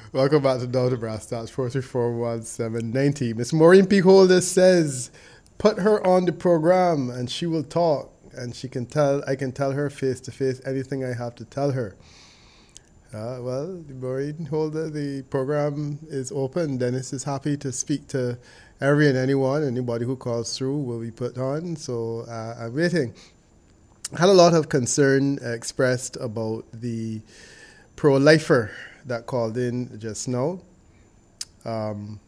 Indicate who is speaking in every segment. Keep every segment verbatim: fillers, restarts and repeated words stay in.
Speaker 1: Welcome back to Down to Brass Stats, four three four, one seven nine zero. Miss Maureen Peakholder says, put her on the program and she will talk and she can tell, I can tell her face to face anything I have to tell her. Uh, well, Maureen Holder, the program is open. Dennis is happy to speak to every and anyone. Anybody who calls through will be put on. So uh, I'm waiting. I had a lot of concern expressed about the pro-lifer that called in just now. Um,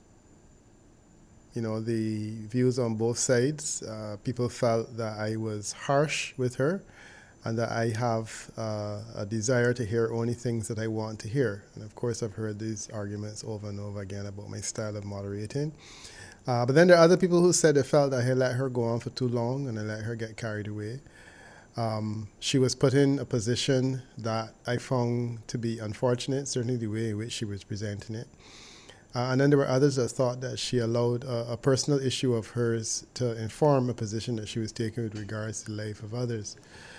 Speaker 1: you know, the views on both sides. Uh, people felt that I was harsh with her and that I have uh, a desire to hear only things that I want to hear. And of course, I've heard these arguments over and over again about my style of moderating. Uh, but then there are other people who said they felt that I let her go on for too long and I let her get carried away. Um, she was put in a position that I found to be unfortunate, certainly the way in which she was presenting it. Uh, and then there were others that thought that she allowed a, a personal issue of hers to inform a position that she was taking with regards to the life of others.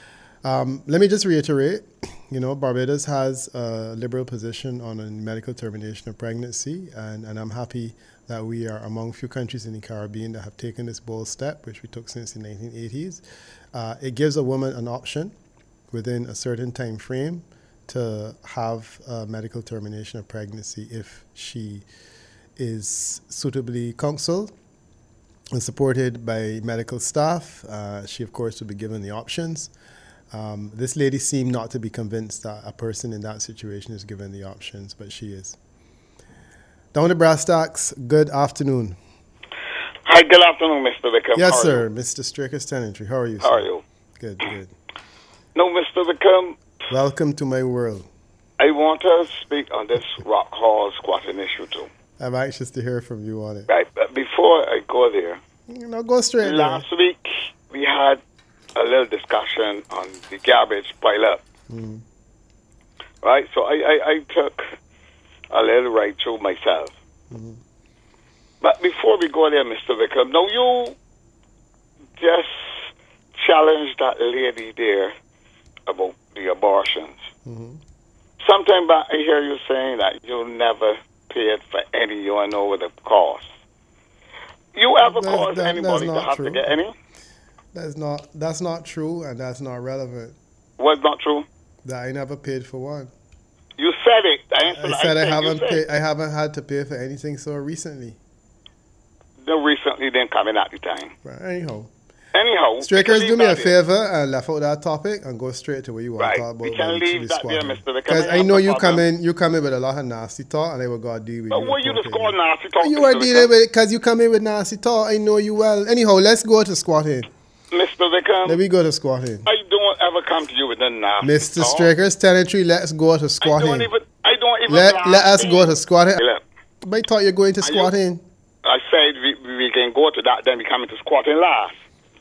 Speaker 1: Um, let me just reiterate, you know, Barbados has a liberal position on a medical termination of pregnancy, and, and I'm happy that we are among few countries in the Caribbean that have taken this bold step, which we took since the nineteen eighties. Uh, it gives a woman an option within a certain time frame to have a medical termination of pregnancy if she is suitably counseled and supported by medical staff. Uh, she, of course, will be given the options. Um, this lady seemed not to be convinced that a person in that situation is given the options, but she is. Down to Brass Tacks, good afternoon.
Speaker 2: Hi, good afternoon, Mister Wickham.
Speaker 1: Yes,
Speaker 2: How
Speaker 1: sir. Mister Straker's Tenantry. How are you,
Speaker 2: How
Speaker 1: sir?
Speaker 2: are you?
Speaker 1: Good, good.
Speaker 2: No, Mister Wickham.
Speaker 1: Welcome to my world.
Speaker 2: I want to speak on this Rock Hall squatting issue, too.
Speaker 1: I'm anxious to hear from you on it.
Speaker 2: Right, but before I go there,
Speaker 1: You know, go straight
Speaker 2: last week we had a little discussion on the garbage pile up.
Speaker 1: Mm.
Speaker 2: Right, so I, I, I took a little ride through myself.
Speaker 1: Mm.
Speaker 2: But before we go there, Mister Wickham, now you just challenged that lady there about the abortions.
Speaker 1: Mm-hmm.
Speaker 2: Sometime back I hear you saying that you never paid for any, you don't know what the cost. You ever
Speaker 1: That-
Speaker 2: caused
Speaker 1: that-
Speaker 2: anybody
Speaker 1: that's
Speaker 2: to
Speaker 1: not
Speaker 2: have
Speaker 1: true.
Speaker 2: to get any?
Speaker 1: That's not that's not true, and that's not relevant.
Speaker 2: Was not true?
Speaker 1: That I never paid for one.
Speaker 2: You said it. I, answered,
Speaker 1: I said I,
Speaker 2: said you
Speaker 1: haven't
Speaker 2: said
Speaker 1: paid. I haven't had to pay for anything so recently.
Speaker 2: No, recently didn't come in at the time.
Speaker 1: Right. Anyhow,
Speaker 2: Anyhow,
Speaker 1: Strikers,
Speaker 2: leave
Speaker 1: do me a
Speaker 2: that there.
Speaker 1: favor and left out that topic and go straight to where you want
Speaker 2: Right.
Speaker 1: to talk about.
Speaker 2: We can
Speaker 1: about
Speaker 2: leave
Speaker 1: the
Speaker 2: that
Speaker 1: squad.
Speaker 2: there, Mister Wickham.
Speaker 1: Because
Speaker 2: We
Speaker 1: I
Speaker 2: have
Speaker 1: know
Speaker 2: no
Speaker 1: you come
Speaker 2: problem.
Speaker 1: in, you come in with a lot of nasty talk, and I will go and deal with
Speaker 2: But
Speaker 1: you.
Speaker 2: what you just
Speaker 1: appropriately.
Speaker 2: call nasty talk,
Speaker 1: You
Speaker 2: Mister
Speaker 1: are dealing
Speaker 2: Wickham?
Speaker 1: with it because you come in with nasty talk. I know you well. Anyhow, let's go to squatting.
Speaker 2: Mister Wickham,
Speaker 1: Let me go to squatting.
Speaker 2: I don't ever come to you with a nasty
Speaker 1: Mister
Speaker 2: talk.
Speaker 1: Strikers Tenantry, let's go to
Speaker 2: I don't
Speaker 1: squatting.
Speaker 2: even, I don't even
Speaker 1: Let,
Speaker 2: blast
Speaker 1: let us
Speaker 2: you.
Speaker 1: go to squatting.
Speaker 2: Look,
Speaker 1: But I thought you were going to
Speaker 2: Are you-
Speaker 1: squatting.
Speaker 2: I said we, we can go to that, then we come into squatting last.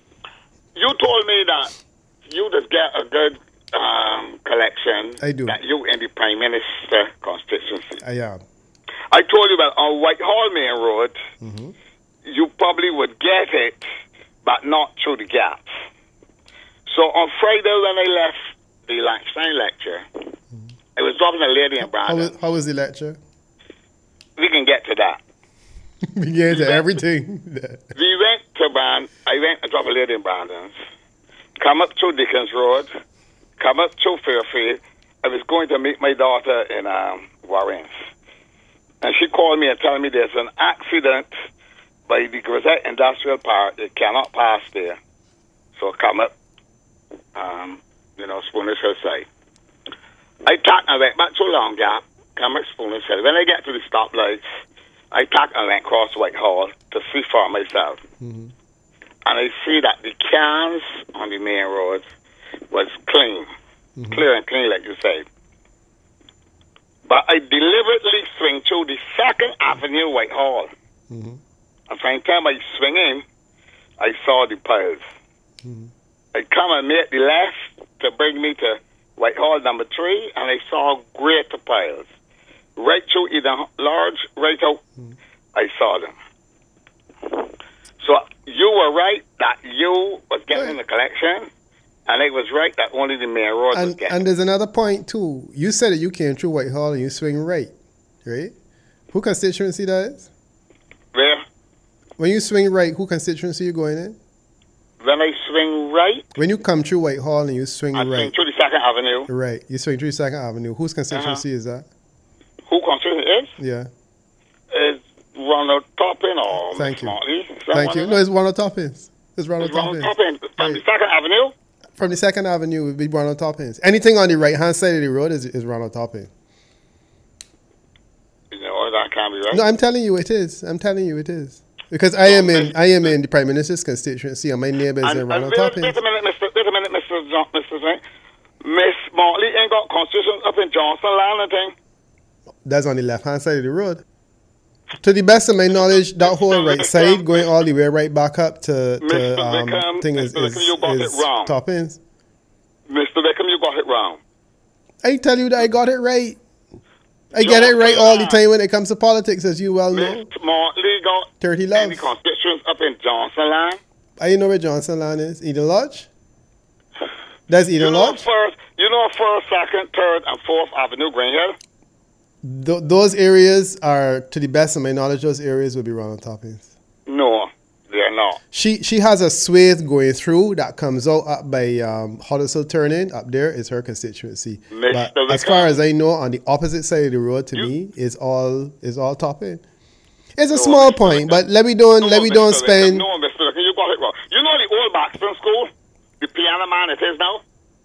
Speaker 2: You told me that you just get a good um, collection.
Speaker 1: I do.
Speaker 2: That you in the Prime Minister constituency.
Speaker 1: I am.
Speaker 2: I told you that on Whitehall Main Road,
Speaker 1: Mm-hmm.
Speaker 2: you probably would get it, but not through the gaps. So on Friday when I left the lunchtime lecture,
Speaker 1: Mm-hmm.
Speaker 2: I was dropping a lady in
Speaker 1: How
Speaker 2: Brandon.
Speaker 1: was, how was the lecture?
Speaker 2: We can get to that.
Speaker 1: We get to everything.
Speaker 2: We went to Brand. I went and dropped a lady in Brandon. Come up to Dickens Road. Come up to Fairfield. I was going to meet my daughter in um, Warrens. And she called me and told me there's an accident by the Grisette Industrial Park. They cannot pass there. So come up, um, you know, Spooner's Hill side. I tack and went back to Long Gap. Come up Spooner's Hill. When I get to the stoplights, I tack and went across Whitehall to see for myself.
Speaker 1: Mm-hmm.
Speaker 2: And I see that the cans on the main road was clean,
Speaker 1: Mm-hmm.
Speaker 2: clear and clean, like you said. But I deliberately swing through the Second Avenue Whitehall.
Speaker 1: Mm-hmm.
Speaker 2: And from the time I swing in, I saw the piles.
Speaker 1: Mm-hmm.
Speaker 2: I come and make the left to bring me to Whitehall number three, and I saw greater piles. Right through either large, right out,
Speaker 1: Mm-hmm.
Speaker 2: I saw them. So you were right that you was getting the collection, and it was right that only the main road was
Speaker 1: And,
Speaker 2: getting.
Speaker 1: and there's another point, too. You said that you came through Whitehall and you swing right. right? Who constituency that is?
Speaker 2: Where?
Speaker 1: When you swing right, who constituency you going in?
Speaker 2: When I swing right,
Speaker 1: When you come through Whitehall and you swing
Speaker 2: I
Speaker 1: right,
Speaker 2: swing through the Second Avenue.
Speaker 1: right, you swing through Second Avenue. Whose constituency is that?
Speaker 2: Who constituency is?
Speaker 1: Yeah.
Speaker 2: Is Ronald Toppin or
Speaker 1: Thank
Speaker 2: Miss
Speaker 1: you.
Speaker 2: Martley? Is that
Speaker 1: Thank
Speaker 2: one
Speaker 1: you.
Speaker 2: of
Speaker 1: No,
Speaker 2: them?
Speaker 1: it's Ronald Toppins. It's Ronald
Speaker 2: It's Ronald
Speaker 1: Toppins.
Speaker 2: Toppin from the
Speaker 1: Right.
Speaker 2: Second Avenue.
Speaker 1: From the Second Avenue would be Ronald Toppins. Anything on the right hand side of the road is, is Ronald Toppins.
Speaker 2: You know, that can't be right.
Speaker 1: No, I'm telling you it is. I'm telling you it is. Because I am in I am in the Prime Minister's constituency and my neighbor is
Speaker 2: And,
Speaker 1: in
Speaker 2: and
Speaker 1: Ronald
Speaker 2: wait,
Speaker 1: Toppins.
Speaker 2: wait a minute, Mister Wait a minute, Mister John, Mister Zane. Miss Martley ain't got constitution up in Johnson Land and thing.
Speaker 1: That's on the left hand side of the road. To the best of my knowledge, that whole right side going all the way right back up to, to
Speaker 2: Mister
Speaker 1: um,
Speaker 2: Wickham,
Speaker 1: thing is,
Speaker 2: Mister
Speaker 1: is,
Speaker 2: Wickham, you got
Speaker 1: is
Speaker 2: it wrong.
Speaker 1: Toppins.
Speaker 2: Mister Wickham, you got it wrong.
Speaker 1: I tell you that I got it right. I get it right all the time when it comes to politics, as you well know.
Speaker 2: Miss Martley got
Speaker 1: Thirty
Speaker 2: any
Speaker 1: love.
Speaker 2: constituents up in Johnson Land.
Speaker 1: I know where Johnson Land is. Eden Lodge? That's Eden
Speaker 2: You know
Speaker 1: Lodge?
Speaker 2: first, you know first, second, third, and fourth Avenue, Green Hill.
Speaker 1: Th- those areas are, to the best of my knowledge, those areas will be Ronald Toppins.
Speaker 2: No, they're not.
Speaker 1: She she has a swathe going through that comes out up by um, Hoddesdale Turning. Up there is her constituency.
Speaker 2: Mister
Speaker 1: But as
Speaker 2: Wickham.
Speaker 1: far as I know, on the opposite side of the road to
Speaker 2: You-
Speaker 1: me is all is all Toppin. It's a
Speaker 2: No,
Speaker 1: small
Speaker 2: Mister
Speaker 1: point,
Speaker 2: Wickham.
Speaker 1: but let me don't
Speaker 2: No,
Speaker 1: let me
Speaker 2: Mister
Speaker 1: don't
Speaker 2: Wickham.
Speaker 1: spend.
Speaker 2: No, Mister Wickham, you got it wrong. You know the old Baxton School, the piano man it is now.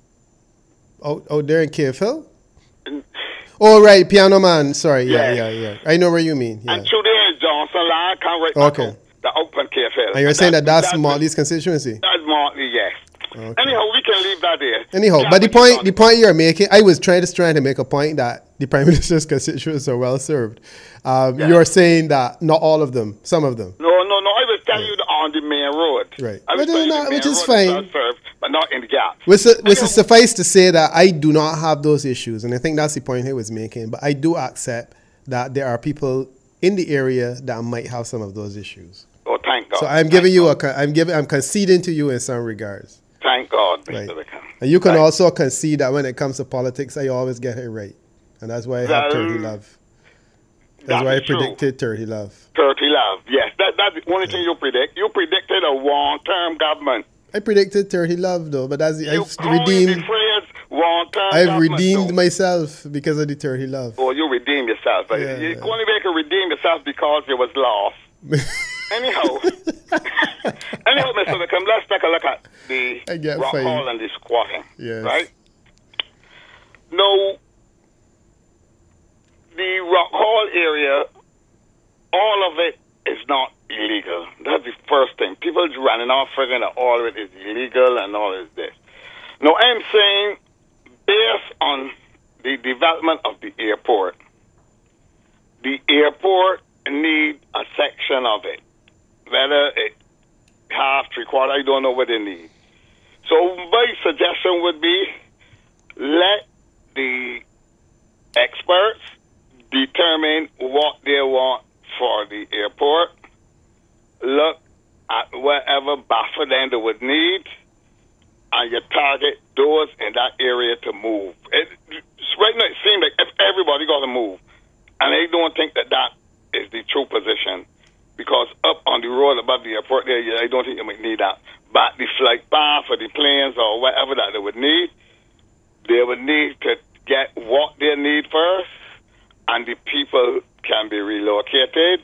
Speaker 1: Oh, oh, there in Cave Hill. Oh, right, Piano Man. Sorry, yeah,
Speaker 2: Yeah.
Speaker 1: yeah, yeah. I know where you mean. Yeah.
Speaker 2: And through there in Johnson Land, come right back
Speaker 1: Okay.
Speaker 2: up, the open K F L.
Speaker 1: And you're saying that that's
Speaker 2: that's
Speaker 1: Martley's constituency.
Speaker 2: That's Martley, yes.
Speaker 1: Okay.
Speaker 2: Anyhow, we can leave that there.
Speaker 1: Anyhow,
Speaker 2: Yeah,
Speaker 1: but the
Speaker 2: what you
Speaker 1: point
Speaker 2: done.
Speaker 1: the point you're making, I was trying to trying to make a point that the Prime Minister's constituents are well served. Um,
Speaker 2: Yeah.
Speaker 1: You're saying that not all of them, some of them.
Speaker 2: No, no, no. I was telling you that on the main road.
Speaker 1: Right.
Speaker 2: I was
Speaker 1: Which is
Speaker 2: telling you
Speaker 1: not-
Speaker 2: the
Speaker 1: which
Speaker 2: main
Speaker 1: is
Speaker 2: road
Speaker 1: fine.
Speaker 2: well served, but not in the gap.
Speaker 1: Which, which
Speaker 2: Anyhow,
Speaker 1: is suffice to say that I do not have those issues, and I think that's the point he was making. But I do accept that there are people in the area that might have some of those issues.
Speaker 2: Oh, thank God.
Speaker 1: So I'm
Speaker 2: Thank
Speaker 1: giving you a,
Speaker 2: God.
Speaker 1: con- I'm giving, I'm conceding to you in some regards.
Speaker 2: Thank God,
Speaker 1: Right.
Speaker 2: Mister Wickham.
Speaker 1: And you can
Speaker 2: Right.
Speaker 1: also concede that when it comes to politics, I always get it right, and that's why I have
Speaker 2: Well,
Speaker 1: thirty love. That's
Speaker 2: that
Speaker 1: why I
Speaker 2: is true.
Speaker 1: predicted thirty love.
Speaker 2: thirty love. Yes, that, that's the only thing you predict. You predicted a long-term government.
Speaker 1: I predicted thirty love though, but that's
Speaker 2: You
Speaker 1: I've
Speaker 2: coined the
Speaker 1: redeemed.
Speaker 2: phrase long-term
Speaker 1: I've
Speaker 2: government,
Speaker 1: redeemed
Speaker 2: though.
Speaker 1: myself because of the thirty love.
Speaker 2: Oh, you redeem yourself. But
Speaker 1: Yeah,
Speaker 2: you
Speaker 1: yeah.
Speaker 2: only make a redeem yourself because you was lost. Anyhow, anyhow, Mister Wickham, let's take a look at the
Speaker 1: I get
Speaker 2: rock
Speaker 1: fine.
Speaker 2: hall and the squatting.
Speaker 1: Yes.
Speaker 2: Right? No, the rock hall area, all of it is not illegal. That's the first thing. People just running off figuring that all of it is illegal and all of this. No, I'm saying based on the development of the airport, the airport need a section of it. Whether it half, three quarter, I don't know what they need. So my suggestion would be let the experts determine what they want for the airport. Look at whatever buffer land they would need, and you target those in that area to move. It, right now, it seems like if everybody got to move, and I don't think that that is the true position, because up on the road above the airport there, yeah, I don't think you might need that. But the flight path for the planes or whatever that they would need, they would need to get what they need first, and the people can be relocated.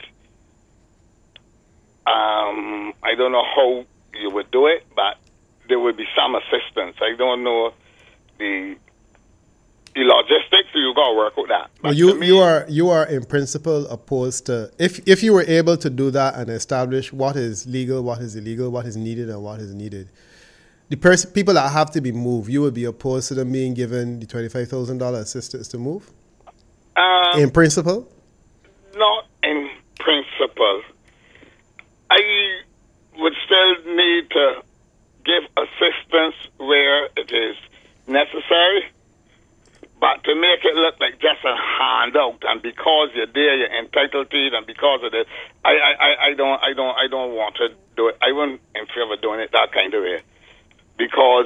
Speaker 2: Um, I don't know how you would do it, but there would be some assistance. I don't know the the logistics, so you got to work with that. But
Speaker 1: Well, you
Speaker 2: to me,
Speaker 1: you are you are in principle opposed to if if you were able to do that and establish what is legal, what is illegal, what is needed, and what is needed. The pers- people that have to be moved, you would be opposed to them being given the twenty-five thousand dollars assistance to move?
Speaker 2: um,
Speaker 1: In principle?
Speaker 2: not in principle. I would still need to give assistance where it is necessary, but to make it look like just a handout, and because you're there, you're entitled to it, and because of it, I, I, I, I don't, I don't, I don't want to do it. I wouldn't in favor of doing it that kind of way, because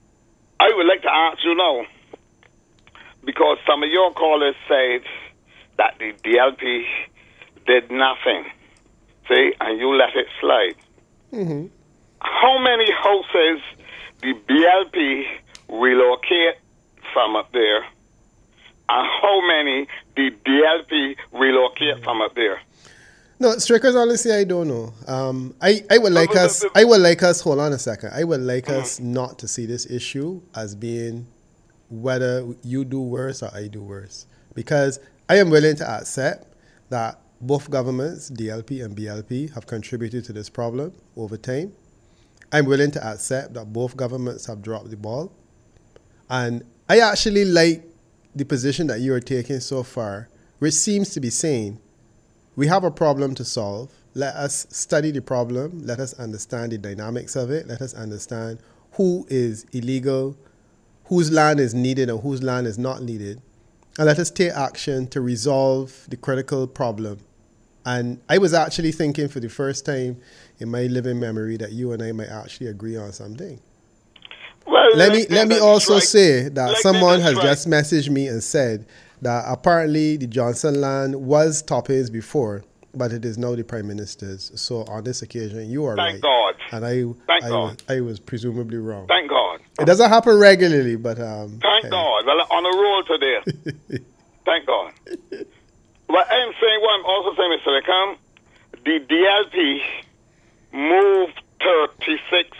Speaker 2: I would like to ask you now, because some of your callers said that the D L P did nothing, see, and you let it slide.
Speaker 1: Mm-hmm.
Speaker 2: How many houses the B L P relocate from up there, and how many the D L P relocate from up there?
Speaker 1: No, Strikers, honestly, I don't know. Um, I, I would like us, I would like us, hold on a second. I would like mm-hmm. us not to see this issue as being whether you do worse or I do worse. Because I am willing to accept that both governments, D L P and B L P, have contributed to this problem over time. I'm willing to accept that both governments have dropped the ball. And I actually like the position that you are taking so far, which seems to be saying, we have a problem to solve. Let us study the problem. Let us understand the dynamics of it. Let us understand who is illegal, whose land is needed and whose land is not needed. And let us take action to resolve the critical problem. And I was actually thinking for the first time in my living memory that you and I might actually agree on something.
Speaker 2: Well,
Speaker 1: let me let me also
Speaker 2: right.
Speaker 1: say that
Speaker 2: like
Speaker 1: someone has
Speaker 2: right.
Speaker 1: just messaged me and said that apparently the Johnson land was Toppin's before, but it is now the Prime Minister's. So on this occasion, you are
Speaker 2: Thank
Speaker 1: right.
Speaker 2: God.
Speaker 1: And I,
Speaker 2: Thank
Speaker 1: I,
Speaker 2: God.
Speaker 1: was, I was presumably wrong.
Speaker 2: Thank God.
Speaker 1: It doesn't happen regularly, but um.
Speaker 2: Thank
Speaker 1: hey.
Speaker 2: God. Well, on a roll today. Thank God. But I'm saying what I'm also saying, Mister Wickham, the D L P moved thirty-six.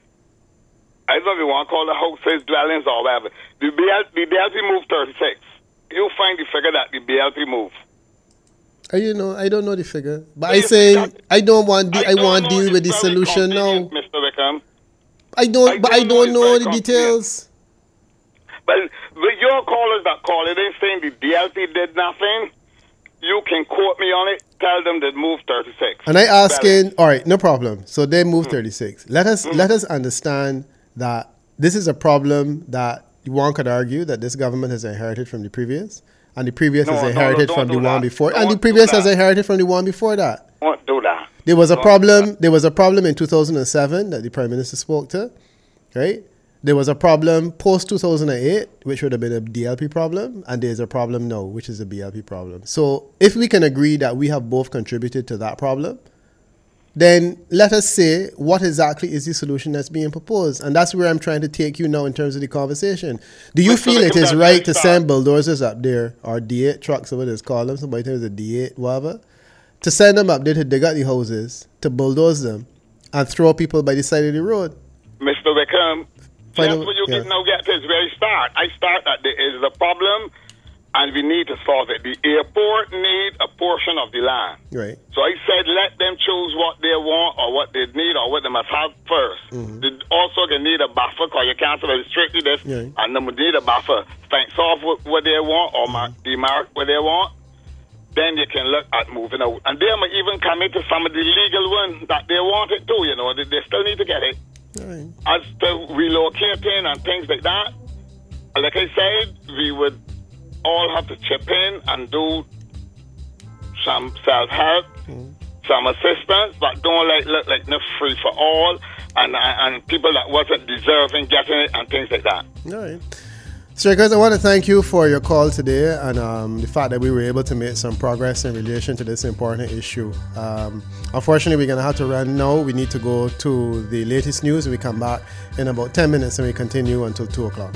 Speaker 2: I don't know if you want to call the houses, dwellings, or whatever. The, B L, the D L P moved thirty-six. You find the figure that the B L P moved.
Speaker 1: Uh, you know, I don't know the figure, but I say I don't want. De- I, I want to deal with the solution now,
Speaker 2: Mister Wickham.
Speaker 1: I don't, I but don't I don't know, know the
Speaker 2: convenient.
Speaker 1: details.
Speaker 2: But with your callers that call it, they saying the D L P did nothing. You can quote me on it. Tell them they moved thirty-six.
Speaker 1: And I asking, all right, no problem. So they moved mm. thirty-six. Let us mm. let us understand that this is a problem that one could argue that this government has inherited from the previous, and the previous no, has inherited no, no, from the one before, don't and the previous has inherited from the one before that.
Speaker 2: Don't do that.
Speaker 1: There was a
Speaker 2: don't
Speaker 1: problem. There was a problem in two thousand seven that the Prime Minister spoke to, right? There was a problem post two thousand eight, which would have been a D L P problem, and there's a problem now, which is a B L P problem. So if we can agree that we have both contributed to that problem, then let us say what exactly is the solution that's being proposed. And that's where I'm trying to take you now in terms of the conversation. Do you feel it is right to send bulldozers up there, or D eight trucks, or what it's called them, somebody tells a D eight, whatever, to send them up there to dig up the houses, to bulldoze them, and throw people by the side of the road?
Speaker 2: Mister Wickham,
Speaker 1: Final,
Speaker 2: that's what you
Speaker 1: yeah.
Speaker 2: get now get to is where I start. I start that there is a problem and we need to solve it. The airport need a portion of the land.
Speaker 1: Right.
Speaker 2: So I said let them choose what they want or what they need or what they must have first.
Speaker 1: Mm-hmm.
Speaker 2: They also, they need a buffer because you can't say strictly this
Speaker 1: yeah.
Speaker 2: and then we need a buffer. Fence off what, what they want or mark, demark what they want. Then you can look at moving out. And they might even commit to some of the legal ones that they want it too, you know. They, they still need to get it.
Speaker 1: Right.
Speaker 2: As to relocating and things like that, like I said, we would all have to chip in and do some self-help, mm. some assistance, but don't like look like no free for all and and people that wasn't deserving getting it and things like that.
Speaker 1: All right. Strikers, I want to thank you for your call today and um, the fact that we were able to make some progress in relation to this important issue. Um, unfortunately, we're going to have to run now. We need to go to the latest news. We come back in about ten minutes and we continue until two o'clock.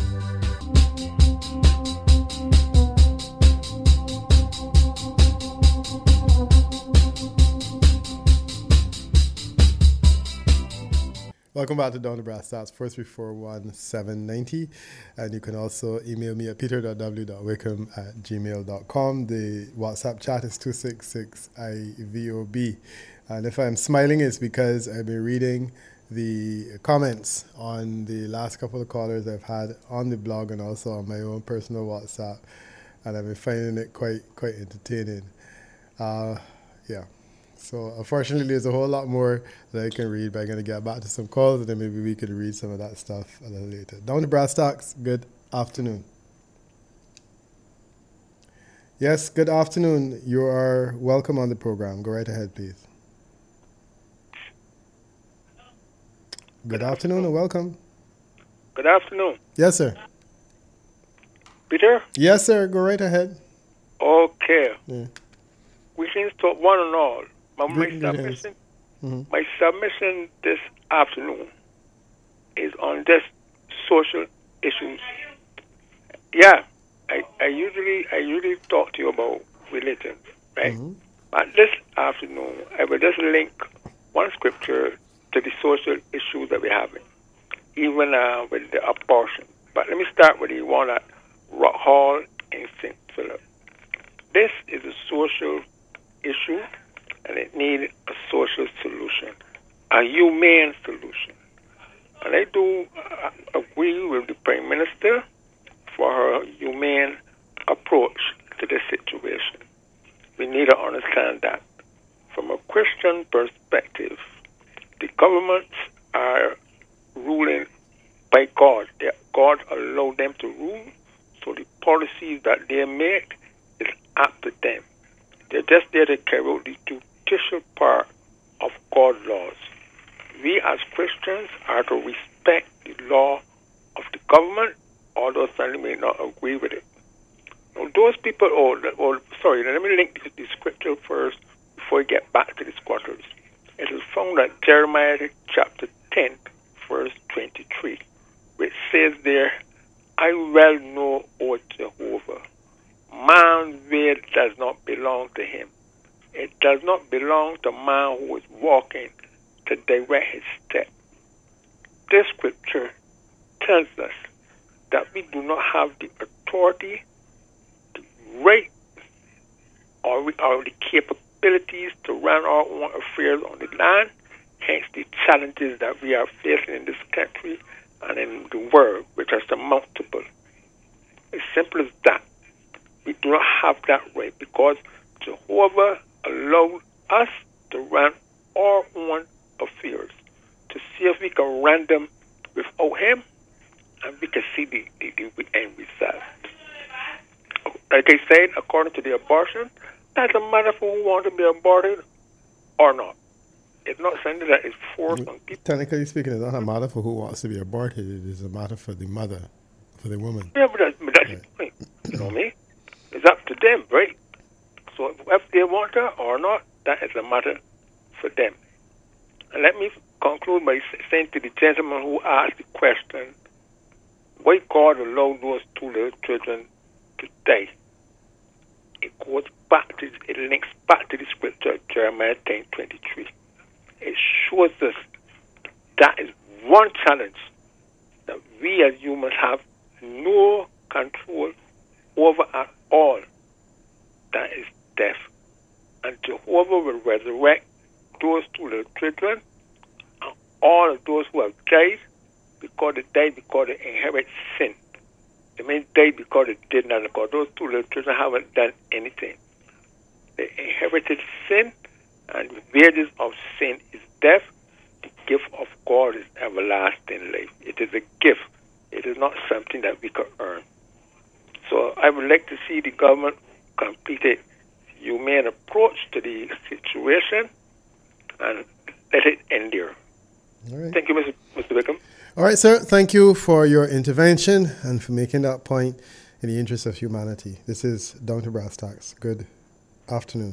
Speaker 1: Welcome back to Down the Brass Stats, four three four one seven nine zero. And you can also email me at peter dot w dot wickham at gmail dot com. The WhatsApp chat is two six six I V O B. And if I'm smiling, it's because I've been reading the comments on the last couple of callers I've had on the blog and also on my own personal WhatsApp. And I've been finding it quite, quite entertaining. Uh, yeah. So unfortunately, there's a whole lot more that I can read, but I'm going to get back to some calls, and then maybe we could read some of that stuff a little later. Down to Brass Tacks, good afternoon. Yes, good afternoon. You are welcome on the program. Go right ahead, please. Good afternoon and welcome.
Speaker 3: Good afternoon.
Speaker 1: Yes, sir.
Speaker 3: Peter?
Speaker 1: Yes, sir. Go right ahead.
Speaker 3: Okay.
Speaker 1: Yeah.
Speaker 3: Greetings to one and all. My, my
Speaker 1: Greetings.
Speaker 3: submission,
Speaker 1: Mhm.
Speaker 3: my submission this afternoon is on this social issues. Yeah, I, I usually I usually talk to you about religion, right?
Speaker 1: Mhm.
Speaker 3: But this afternoon, I will just link one scripture to the social issues that we're having, even uh, with the abortion. But let me start with the one at Rock Hall in Saint Philip. This is a social issue, and it needs a social solution, a humane solution. And I do uh, agree with the Prime Minister for her humane approach to this situation. We need to understand that from a Christian perspective, the governments are ruling by God. They, God allowed them to rule, so the policies that they make is up to them. They're just there to carry out the judicial part of God's laws. We as Christians are to respect the law of the government, although some may not agree with it. Now, those people, oh, oh sorry, let me link the, the scripture first before we get back to the squatters. It is found at Jeremiah chapter ten, verse twenty-three, which says there, I well know, O Jehovah, man's way does not belong to him. It does not belong to man who is walking to direct his step. This scripture tells us that we do not have the authority, the right, or, we, or the capabilities to run our own affairs on the land, hence the challenges that we are facing in this country and in the world, which are surmountable. As simple as that. We do not have that right because Jehovah allowed us to run our own affairs, to see if we can run them without him, and we can see the, the, the end result. Like I said, according to the abortion, that's a matter for who wants to be aborted or not. It's not something that is forced on people.
Speaker 1: Technically speaking, it's not a matter for who wants to be aborted. It is a matter for the mother, for the woman.
Speaker 3: Yeah, but that's, but that's
Speaker 1: Right.
Speaker 3: the point. You know me? It's up to them, right? So if they want her or not, that is a matter for them. And let me conclude by saying to the gentleman who asked the question, why God allowed those two little children to die? It goes back to, it links back to the scripture, Jeremiah ten twenty-three. It shows us that is one challenge that we as humans have no control over at all. That is death. And Jehovah will resurrect those two little children and all of those who have died because they died because they inherit sin. They mean died because they did not, because those two little children haven't done anything. They inherited sin, and the wages of sin is death. The gift of God is everlasting life. It is a gift. It is not something that we can earn. So I would like to see the government complete a humane approach to the situation and let it end there.
Speaker 1: All right.
Speaker 3: Thank you, Mister Mister Wickham.
Speaker 1: All right, sir. Thank you for your intervention and for making that point in the interest of humanity. This is Down to Brass Tacks. Good afternoon.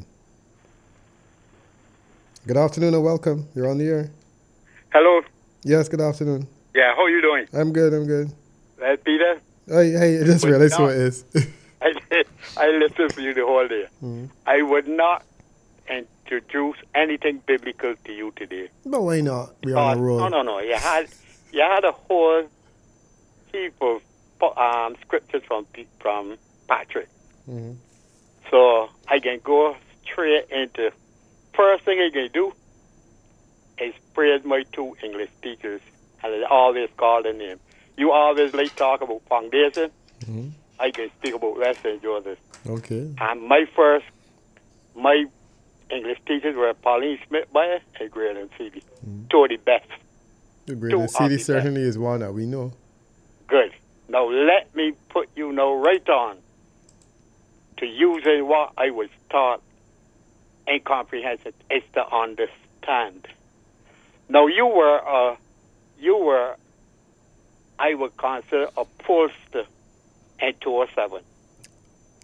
Speaker 1: Good afternoon and welcome. You're on the air.
Speaker 4: Hello.
Speaker 1: Yes, good afternoon.
Speaker 4: Yeah, how you doing?
Speaker 1: I'm good, I'm good.
Speaker 4: Uh, Peter?
Speaker 1: Hey, hey, I just
Speaker 4: But
Speaker 1: realized who
Speaker 4: no.
Speaker 1: it is.
Speaker 4: I I listened to you the whole day.
Speaker 1: Mhm.
Speaker 4: I would not introduce anything biblical to you today.
Speaker 1: But why not? We're
Speaker 4: Uh,
Speaker 1: on a roll.
Speaker 4: no, no, no. You had you had a whole heap of um, scriptures from Pe- from Patrick.
Speaker 1: Mhm.
Speaker 4: So I can go straight into first thing I can do is praise my two English teachers, and I always call their name. You always like talk about foundation.
Speaker 1: Mhm.
Speaker 4: I can speak about West Saint Joseph.
Speaker 1: Okay.
Speaker 4: And my first, my English teachers were Pauline Smith Bayer and Graham Seeley.
Speaker 1: Mm.
Speaker 4: Two of the best.
Speaker 1: The
Speaker 4: Two
Speaker 1: greatest city
Speaker 4: of the
Speaker 1: certainly is one that we know.
Speaker 4: Good. Now let me put you now right on to using what I was taught in comprehension is to understand. Now you were uh, you were I would consider a pollster in two oh seven.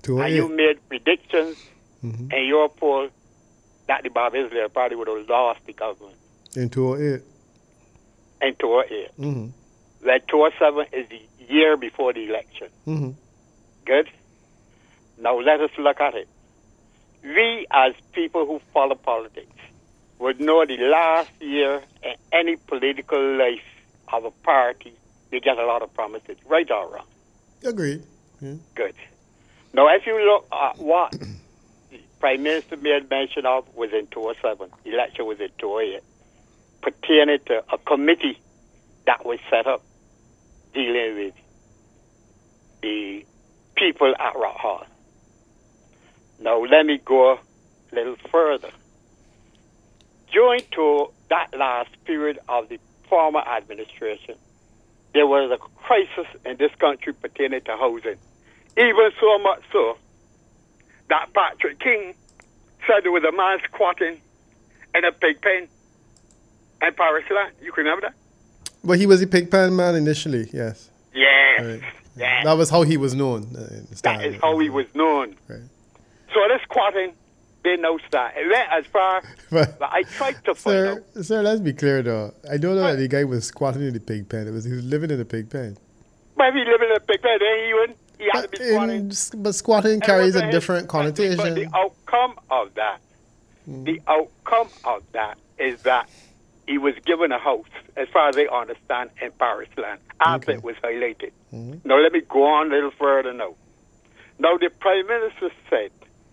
Speaker 4: and you made predictions
Speaker 1: Mm-hmm.
Speaker 4: in your poll that the Bob Israel Party would have lost the government
Speaker 1: In two oh eight.
Speaker 4: in two oh eight.
Speaker 1: Mm-hmm.
Speaker 4: Well, two oh seven is the year before the election.
Speaker 1: Mm-hmm.
Speaker 4: Good? Now let us look at it. We, as people who follow politics, would know the last year in any political life of a party, they get a lot of promises, right or wrong.
Speaker 1: Agreed. Yeah.
Speaker 4: Good. Now, if you look at what the Prime Minister made mention of was in two oh seven, the election was in two oh eight, pertaining to a committee that was set up dealing with the people at Rock Hall. Now, let me go a little further. During to that last period of the former administration, there was a crisis in this country pertaining to housing. Even so much so that Patrick King said there was a man squatting in a pig pen in Paris land. You can remember that?
Speaker 1: But he was a pig pen man initially, yes.
Speaker 4: Yes.
Speaker 1: Right.
Speaker 4: Yes.
Speaker 1: That was how he was known. Uh, in the style.
Speaker 4: That is how he was known.
Speaker 1: Right.
Speaker 4: So this squatting, they know that. It went as far
Speaker 1: But,
Speaker 4: that I tried to find
Speaker 1: sir,
Speaker 4: out.
Speaker 1: sir, let's be clear though. I don't know that the guy was squatting in the pig pen. It was he was living in a pig pen.
Speaker 4: But if he living in a pig pen, then he wouldn't. He had to
Speaker 1: But,
Speaker 4: be squatting.
Speaker 1: in, but squatting carries a different
Speaker 4: But the
Speaker 1: connotation.
Speaker 4: outcome of that, the outcome of that is that he was given a house, as far as I understand, in Paris land, after
Speaker 1: Okay.
Speaker 4: it was highlighted.
Speaker 1: Mhm.
Speaker 4: Now, let me go on a little further now. Now, the Prime Minister said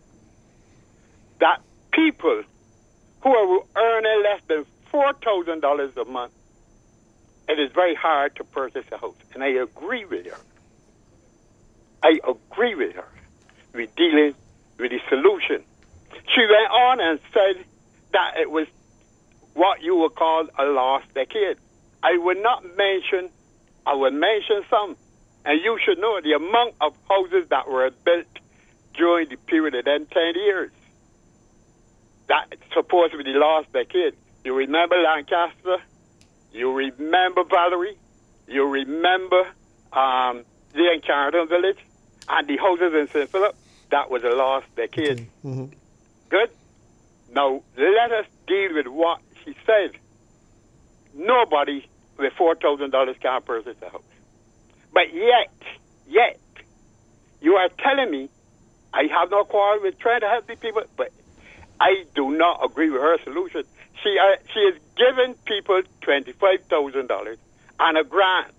Speaker 4: that people who are earning less than four thousand dollars a month, it is very hard to purchase a house. And I agree with her. I agree with her. We're dealing with the solution. She went on and said that it was what you would call a lost decade. I would not mention, I would mention some. And you should know the amount of houses that were built during the period of them ten years. That's supposed to be the lost decade. You remember Lancaster? You remember Valerie? You remember um, the Encarnaton Village? And the houses in Saint Philip? That was a lost decade.
Speaker 1: Mm-hmm.
Speaker 4: Good? Now, let us deal with what she said. Nobody with four thousand dollars can purchase a house. But yet, yet, you are telling me, I have no quarrel with trying to help the people, but I do not agree with her solution. She uh, she is giving people twenty-five thousand dollars and a grant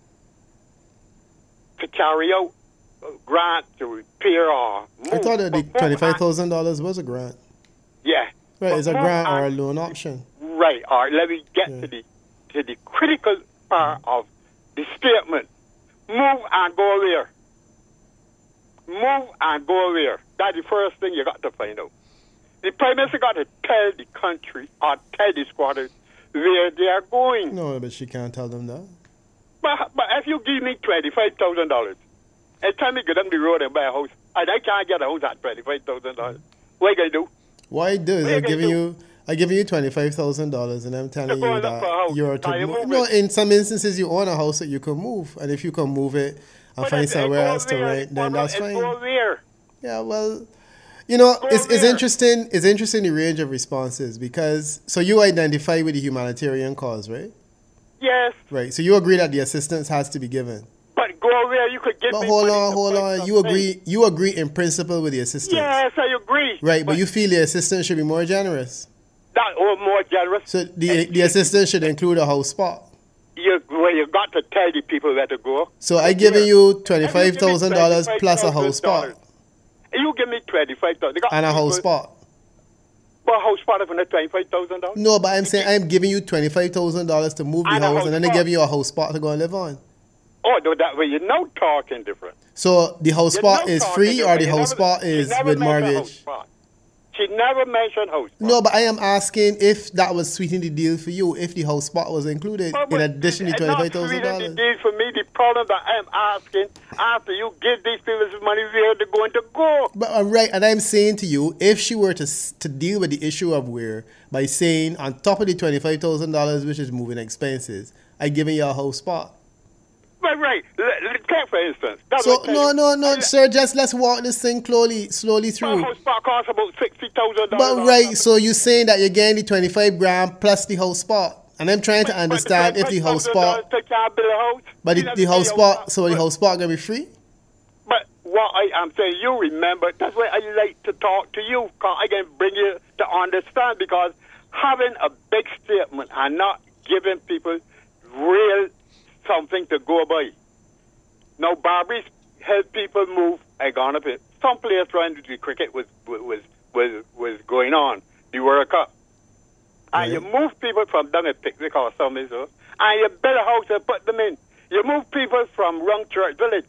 Speaker 4: to carry out a grant to repair or move.
Speaker 1: I thought that the
Speaker 4: But-
Speaker 1: twenty-five thousand dollars was a grant.
Speaker 4: Yeah.
Speaker 1: Right, it's a
Speaker 4: But-
Speaker 1: grant or a loan option.
Speaker 4: Right. All right. Let me get
Speaker 1: Yeah.
Speaker 4: to the to the critical part of the statement. Move and go where? Move and go where? That's the first thing you got to find out. The Prime Minister got to tell the country or tell the squatters where they are going.
Speaker 1: No, but she can't tell them that.
Speaker 4: But, but if you give me twenty-five thousand dollars and tell me go down the road and buy a house, and I can't get a house at twenty-five thousand dollars, what are you going to do?
Speaker 1: What I do is
Speaker 4: What you
Speaker 1: I'm
Speaker 4: gonna
Speaker 1: giving
Speaker 4: do?
Speaker 1: you, I'm giving you twenty-five thousand dollars, and I'm telling
Speaker 4: go
Speaker 1: you
Speaker 4: and look for a
Speaker 1: that
Speaker 4: house.
Speaker 1: you're
Speaker 4: Now you
Speaker 1: to
Speaker 4: move
Speaker 1: no.
Speaker 4: it.
Speaker 1: In some instances, you own a house that you can move, and if you can move it and
Speaker 4: But
Speaker 1: find
Speaker 4: if it
Speaker 1: somewhere
Speaker 4: go
Speaker 1: else to
Speaker 4: where?
Speaker 1: rent, then
Speaker 4: Well,
Speaker 1: that's
Speaker 4: it
Speaker 1: fine.
Speaker 4: go where?
Speaker 1: Yeah, well, you know,
Speaker 4: Go
Speaker 1: it's, it's
Speaker 4: there.
Speaker 1: interesting. It's interesting the range of responses because so you identify with the humanitarian cause, right?
Speaker 4: Yes,
Speaker 1: Right. So you agree that the assistance has to be given.
Speaker 4: but go where you could get
Speaker 1: But
Speaker 4: me
Speaker 1: hold
Speaker 4: money
Speaker 1: on,
Speaker 4: to
Speaker 1: hold
Speaker 4: buy
Speaker 1: on. You
Speaker 4: something.
Speaker 1: agree. You agree in principle with the assistance.
Speaker 4: Yes, I agree.
Speaker 1: Right, but you feel the assistance should be more generous.
Speaker 4: that or more generous.
Speaker 1: So the the assistance should include a house spot.
Speaker 4: You well, you got to tell the people where to go.
Speaker 1: So I giving you twenty-five thousand dollars plus a house spot
Speaker 4: You give me twenty-five thousand
Speaker 1: and a house spot.
Speaker 4: But a house spot for twenty-five thousand dollars.
Speaker 1: No, but I'm saying I'm giving you twenty-five thousand dollars to move the
Speaker 4: And a
Speaker 1: house,
Speaker 4: house
Speaker 1: and then they
Speaker 4: spot.
Speaker 1: give you a house spot to go and live on.
Speaker 4: Oh, no, that way you're now talking different.
Speaker 1: So the house
Speaker 4: You're
Speaker 1: spot
Speaker 4: now
Speaker 1: is
Speaker 4: talking
Speaker 1: free, or
Speaker 4: different.
Speaker 1: the
Speaker 4: You
Speaker 1: house
Speaker 4: never-
Speaker 1: spot
Speaker 4: she
Speaker 1: is
Speaker 4: never
Speaker 1: with
Speaker 4: mentioned house
Speaker 1: mortgage.
Speaker 4: spot. She never mentioned house spot.
Speaker 1: No, but I am asking if that was sweetening the deal for you, if the house spot was included
Speaker 4: But-
Speaker 1: in
Speaker 4: but
Speaker 1: addition to
Speaker 4: it's
Speaker 1: twenty-five
Speaker 4: not
Speaker 1: thousand
Speaker 4: sweetening
Speaker 1: dollars.
Speaker 4: the deal for me. The problem that I'm asking, after you give these people this money, where they're going to go.
Speaker 1: But uh, right, and I'm saying to you, if she were to s- to deal with the issue of where by saying on top of the twenty-five thousand dollars, which is moving expenses, I giving you a house spot.
Speaker 4: Right, right. L- l- take for instance. That's
Speaker 1: So
Speaker 4: what I
Speaker 1: no,
Speaker 4: tell
Speaker 1: no,
Speaker 4: you.
Speaker 1: no,
Speaker 4: I-
Speaker 1: sir. Just let's walk this thing slowly, slowly
Speaker 4: My
Speaker 1: through.
Speaker 4: house spot costs about sixty thousand
Speaker 1: But
Speaker 4: dollars.
Speaker 1: right, so you're saying that you're getting the twenty-five grand plus the house spot, and I'm trying to understand if the house spot,
Speaker 4: Take care of the house.
Speaker 1: but the,
Speaker 4: You
Speaker 1: the
Speaker 4: never
Speaker 1: house
Speaker 4: pay
Speaker 1: spot,
Speaker 4: your-
Speaker 1: so the
Speaker 4: but-
Speaker 1: house spot gonna be free.
Speaker 4: But what I am saying, you remember, that's why I like to talk to you, because I can bring you to understand, because having a big statement and not giving people real something to go by. Now, Barbary's help people move, I gone up it. Some players trying to do cricket was, was, was, was going on, the World Cup. And you move people from down at Picnic or something, so, and you build a house and put them in. You move people from Rung Church Village,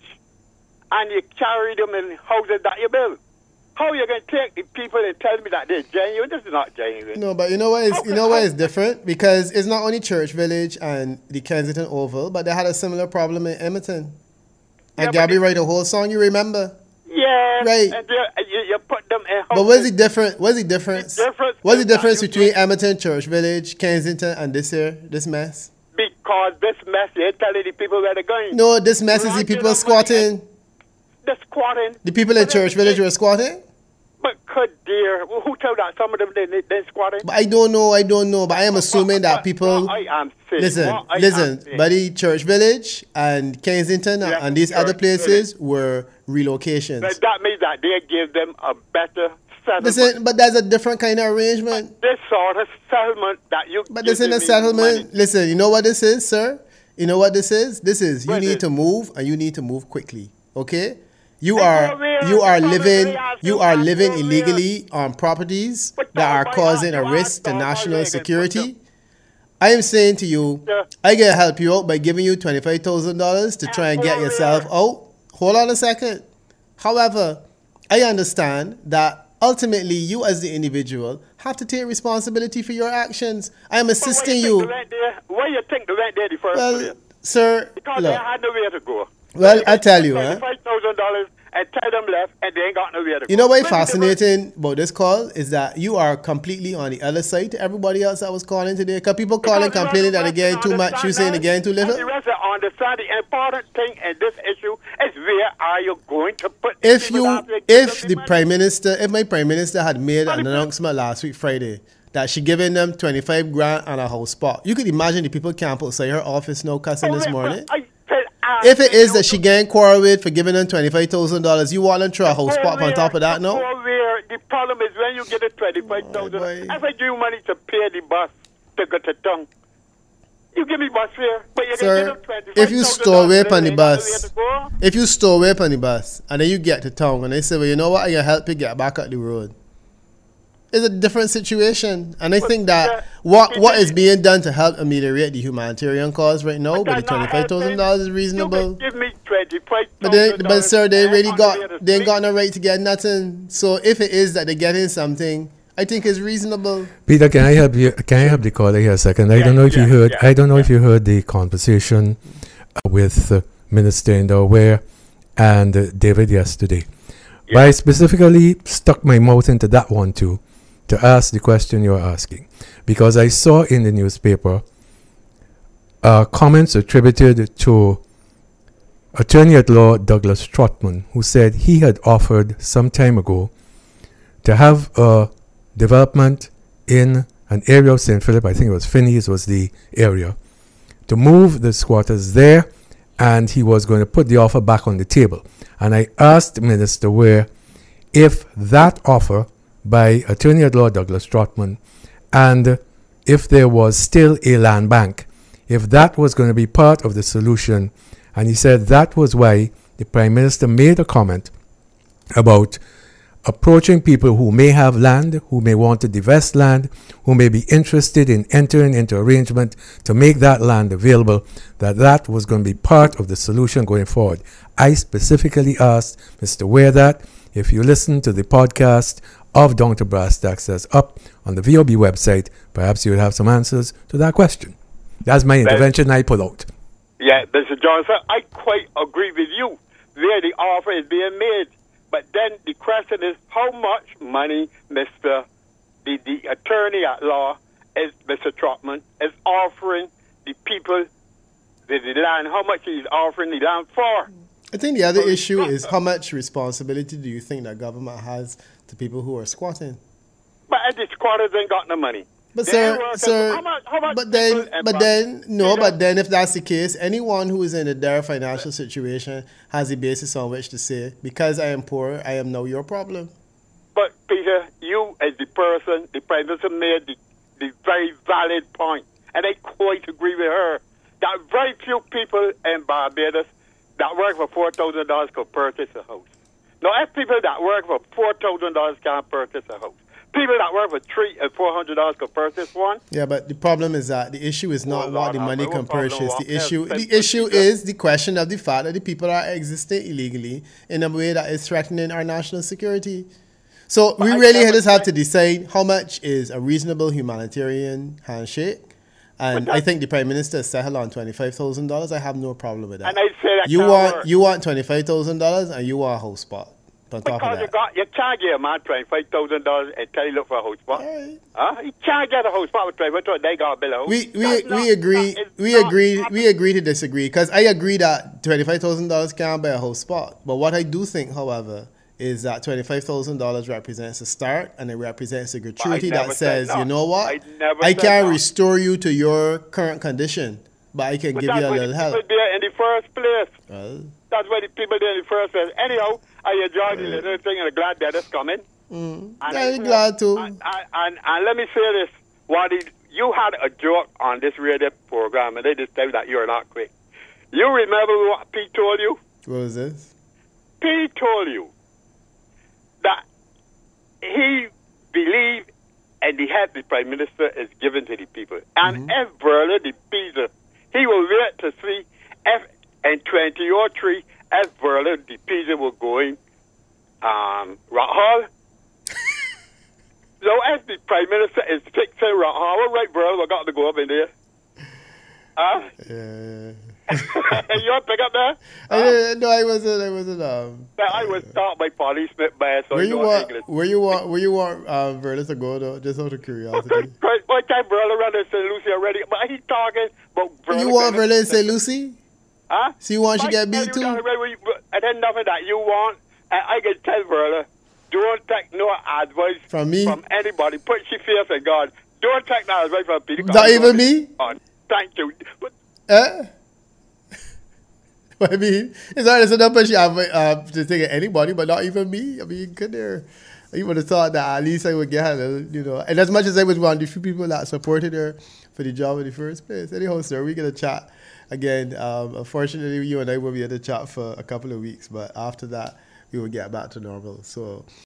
Speaker 4: and you carry them in houses that you build. How you going to take the people and tell me that they're genuine? This is not genuine.
Speaker 1: No, but you know what is
Speaker 4: Okay,
Speaker 1: you know what
Speaker 4: I-
Speaker 1: is different, because it's not only Church Village and the Kensington Oval, but they had a similar problem in Edmonton. And
Speaker 4: Yeah, but
Speaker 1: Gabby
Speaker 4: it-
Speaker 1: wrote a whole song. You remember?
Speaker 4: Yeah,
Speaker 1: Right.
Speaker 4: And you, you, you put them in houses.
Speaker 1: But what's the difference? What's the difference?
Speaker 4: The difference
Speaker 1: What's the
Speaker 4: is that
Speaker 1: difference
Speaker 4: you
Speaker 1: between
Speaker 4: get-
Speaker 1: Edmonton, Church Village, Kensington, and this here, this mess?
Speaker 4: Because this mess, they're telling the people where they're going.
Speaker 1: No, this mess is
Speaker 4: Right,
Speaker 1: the
Speaker 4: you
Speaker 1: people
Speaker 4: know, money
Speaker 1: squatting.
Speaker 4: The squatting.
Speaker 1: The people in
Speaker 4: But
Speaker 1: Church
Speaker 4: then-
Speaker 1: Village were squatting.
Speaker 4: But could dear, well, who told that some of them they they, they squatting?
Speaker 1: But I don't know. I don't know. But I am assuming that
Speaker 4: What-
Speaker 1: people.
Speaker 4: what I am saying,
Speaker 1: Listen,
Speaker 4: what I am
Speaker 1: listen.
Speaker 4: saying.
Speaker 1: Buddy, Church Village and Kensington
Speaker 4: Yeah,
Speaker 1: and these other
Speaker 4: Church
Speaker 1: places were relocations.
Speaker 4: But that means that they give them a better settlement.
Speaker 1: Listen, but that's a different kind of arrangement.
Speaker 4: This sort of settlement that you.
Speaker 1: But
Speaker 4: you
Speaker 1: this isn't
Speaker 4: give
Speaker 1: a
Speaker 4: me
Speaker 1: settlement.
Speaker 4: money.
Speaker 1: Listen, you know what this is, sir? You know what this is? This is you
Speaker 4: What is
Speaker 1: need
Speaker 4: it?
Speaker 1: to move and you need to move quickly. Okay? You
Speaker 4: Hey,
Speaker 1: are
Speaker 4: Maria,
Speaker 1: you are
Speaker 4: the problem
Speaker 1: living
Speaker 4: is I
Speaker 1: you
Speaker 4: feel
Speaker 1: are
Speaker 4: like
Speaker 1: living
Speaker 4: Maria.
Speaker 1: illegally on properties
Speaker 4: But
Speaker 1: that are
Speaker 4: don't buy
Speaker 1: causing
Speaker 4: that.
Speaker 1: a
Speaker 4: You
Speaker 1: risk
Speaker 4: ask
Speaker 1: to
Speaker 4: all my
Speaker 1: national
Speaker 4: legs,
Speaker 1: security.
Speaker 4: but
Speaker 1: I am saying to you,
Speaker 4: Yeah.
Speaker 1: I can help you out by giving you twenty-five thousand dollars to try and get
Speaker 4: Maria.
Speaker 1: yourself out. Hold on a second. However, I understand that ultimately you as the individual have to take responsibility for your actions. I am
Speaker 4: But
Speaker 1: assisting
Speaker 4: why
Speaker 1: you.
Speaker 4: think the rent there? Why you think the rent there the first
Speaker 1: Well,
Speaker 4: place?
Speaker 1: sir,
Speaker 4: Because
Speaker 1: look.
Speaker 4: they had nowhere to go.
Speaker 1: Well, I tell you, huh?
Speaker 4: Five thousand dollars and tell them left, and they ain't got nowhere to go.
Speaker 1: You know what's
Speaker 4: Maybe they were-
Speaker 1: fascinating about this call is that you are completely on the other side to everybody else that was calling today. Because people calling
Speaker 4: Because the
Speaker 1: complaining that
Speaker 4: rest
Speaker 1: they're getting too
Speaker 4: understand
Speaker 1: much, you saying they're
Speaker 4: that,
Speaker 1: getting too
Speaker 4: and
Speaker 1: little.
Speaker 4: the rest understand the important thing in this issue is where are you going to put the
Speaker 1: If
Speaker 4: people
Speaker 1: you,
Speaker 4: that have to give
Speaker 1: if
Speaker 4: them
Speaker 1: the
Speaker 4: money?
Speaker 1: prime minister, if my prime minister had made an
Speaker 4: Money-
Speaker 1: announcement last week Friday that she giving them twenty-five grand and a house spot, you could imagine the people camp outside her office now cussing
Speaker 4: Oh,
Speaker 1: this
Speaker 4: yeah,
Speaker 1: morning.
Speaker 4: but I said, I
Speaker 1: If it is
Speaker 4: you
Speaker 1: that she
Speaker 4: to
Speaker 1: getting quarrel with for giving them twenty-five thousand dollars, you want them to throw a house
Speaker 4: go
Speaker 1: spot on
Speaker 4: where-
Speaker 1: top of that,
Speaker 4: to
Speaker 1: no?
Speaker 4: go where the problem is when you get a twenty-five thousand.
Speaker 1: boy.
Speaker 4: If I give you money to pay the bus to go to town, you give me bus fare, but you
Speaker 1: Sir,
Speaker 4: can give them twenty-five
Speaker 1: if you store away on the bus,
Speaker 4: go.
Speaker 1: if you store away on the bus and then you get to town and they say, well, you know what, I can help you get back at the road. It's a different situation. And I
Speaker 4: But
Speaker 1: think that
Speaker 4: that-
Speaker 1: what
Speaker 4: it-
Speaker 1: what
Speaker 4: it-
Speaker 1: is being done to help ameliorate the humanitarian cause right now, but the twenty-five thousand dollars is reasonable.
Speaker 4: You can give me twenty-five
Speaker 1: But they,
Speaker 4: thousand
Speaker 1: but sir, they
Speaker 4: and
Speaker 1: really
Speaker 4: on the
Speaker 1: got
Speaker 4: way to
Speaker 1: they ain't
Speaker 4: sleep.
Speaker 1: got no right to get nothing. So if it is that they're getting something, I think it's reasonable.
Speaker 5: Peter, can I help you? Can I help the caller here a second? I
Speaker 4: Yeah,
Speaker 5: don't know if
Speaker 4: yeah,
Speaker 5: you heard.
Speaker 4: yeah,
Speaker 5: I don't know if you heard the conversation uh, with uh, Minister Indoware and uh, David yesterday. But I specifically stuck my mouth into that one too, to ask the question you're asking, because I saw in the newspaper uh, comments attributed to Attorney at Law Douglas Trotman, who said he had offered some time ago to have a development in an area of Saint Philip, I think it was Finney's was the area, to move the squatters there, and he was going to put the offer back on the table. And I asked Minister Ware if that offer by Attorney at Law Douglas Trotman, and if there was still a land bank, if that was going to be part of the solution. And he said that was why the Prime Minister made a comment about approaching people who may have land, who may want to divest land, who may be interested in entering into arrangement to make that land available, that that was going to be part of the solution going forward. I specifically asked Mister Ware that. If you listen to the podcast of Down to Brass Tacks that's up on the V O B website, perhaps you will have some answers to that question. That's my intervention I put out.
Speaker 4: Yeah, Mister Johnson, I quite agree with you where the offer is being made. But then the question is how much money Mister The, the attorney at law is Mister Trotman is offering the people the, the land, how much he's offering the land for.
Speaker 1: I think the other issue is how much responsibility do you think that government has to people who are squatting?
Speaker 4: But the squatters ain't got no money.
Speaker 1: But
Speaker 4: They
Speaker 1: sir,
Speaker 4: ain't working.
Speaker 1: sir,
Speaker 4: How much- how much
Speaker 1: but then,
Speaker 4: people and
Speaker 1: but
Speaker 4: pro-
Speaker 1: then, no,
Speaker 4: You know?
Speaker 1: but then if that's the case, anyone who is in a dire financial situation has a basis on which to say, because I am poor, I am now your problem.
Speaker 4: But Peter, you as the person, the Prime Minister made the, the very valid point, and I quite agree with her, that very few people in Barbados that work for four thousand dollars could purchase a house. Now, if people that work for four thousand dollars can't purchase a house, people that work for three and four hundred dollars could purchase one.
Speaker 1: Yeah, but the problem is that the issue is not
Speaker 4: Well,
Speaker 1: what the
Speaker 4: no, no,
Speaker 1: money
Speaker 4: no
Speaker 1: can
Speaker 4: problem.
Speaker 1: purchase. The
Speaker 4: Yeah,
Speaker 1: issue,
Speaker 4: thank
Speaker 1: the
Speaker 4: you,
Speaker 1: issue
Speaker 4: Peter.
Speaker 1: is the question of the fact that the people are existing illegally in a way that is threatening our national security. So we
Speaker 4: I
Speaker 1: really
Speaker 4: never
Speaker 1: just have
Speaker 4: said-
Speaker 1: to decide how much is a reasonable humanitarian handshake. And
Speaker 4: But
Speaker 1: I
Speaker 4: that-
Speaker 1: think the Prime Minister settled on twenty-five thousand dollars. I have no problem with that.
Speaker 4: And I say that
Speaker 1: you
Speaker 4: can't
Speaker 1: want
Speaker 4: work.
Speaker 1: you want twenty-five thousand dollars and you want a house spot on top
Speaker 4: Because
Speaker 1: of
Speaker 4: you
Speaker 1: that.
Speaker 4: got you can't get a man twenty five thousand dollars and tell you look for a house spot.
Speaker 1: All right.
Speaker 4: Huh? You can't get a house spot with twenty five thousand. They got a bill of house.
Speaker 1: We we
Speaker 4: That's
Speaker 1: we
Speaker 4: not-
Speaker 1: agree
Speaker 4: that is
Speaker 1: we
Speaker 4: not
Speaker 1: agree
Speaker 4: happening.
Speaker 1: we agree to disagree because I agree that twenty five thousand dollars can't buy a whole spot. But what I do think, however, is that twenty five thousand dollars represents a start and it represents a gratuity
Speaker 4: never
Speaker 1: that
Speaker 4: said
Speaker 1: says,
Speaker 4: that.
Speaker 1: you know what,
Speaker 4: I never
Speaker 1: I
Speaker 4: said
Speaker 1: can't
Speaker 4: that.
Speaker 1: restore you to your current condition, but I can
Speaker 4: But
Speaker 1: give
Speaker 4: that's
Speaker 1: you a
Speaker 4: why
Speaker 1: little
Speaker 4: the
Speaker 1: help.
Speaker 4: people there in the first place.
Speaker 1: Well,
Speaker 4: That's why the people there in the first place. Anyhow, I enjoyed the little thing and I'm glad that it's coming.
Speaker 1: mm,
Speaker 4: And
Speaker 1: I'm
Speaker 4: I-
Speaker 1: glad to.
Speaker 4: And, and, and, and let me say this. Wadi, you had a joke on this radio program and they just tell you that you're not quick. You remember what Pete told you?
Speaker 1: What was this?
Speaker 4: Pete told you that he believed and the help the Prime Minister is given to the people. And if Burler, the Peter, he will wait to see if in twenty oh three, if Burler, the Peter will going um, Rock Hall. So if the Prime Minister is fixing Rock Hall, right, Burler, we got to go up in there. Huh?
Speaker 1: Yeah.
Speaker 4: you want to pick up there?
Speaker 1: I didn't, no, I wasn't. I wasn't. Um,
Speaker 4: That I was taught by policemen by so
Speaker 1: where
Speaker 4: you
Speaker 1: you
Speaker 4: know
Speaker 1: want?
Speaker 4: English.
Speaker 1: Where you want? Where you want? Um, Vertus to go though? Just out of curiosity.
Speaker 4: Right, one time Burler around in Saint Lucie already, but he talking about Burler.
Speaker 1: You want Vertus in Saint Lucie?
Speaker 4: Huh?
Speaker 1: So you want she
Speaker 4: I
Speaker 1: get
Speaker 4: tell
Speaker 1: beat
Speaker 4: you
Speaker 1: too?
Speaker 4: down the road where you- And then nothing that you want, and I can tell Burler, don't take no advice
Speaker 1: From me?
Speaker 4: from anybody. Put your faith in God. Don't take no advice from people.
Speaker 1: Not even me?
Speaker 4: God. Thank you. But
Speaker 1: Eh? I mean, it's not it's enough she have uh, to take anybody, but not even me. I mean, good there. You would have thought that at least I would get her, you know. And as much as I was one of the few people that supported her for the job in the first place. Anyhow, sir, we're gonna chat again. Um, unfortunately, you and I will be able to chat for a couple of weeks, but after that, we will get back to normal. So.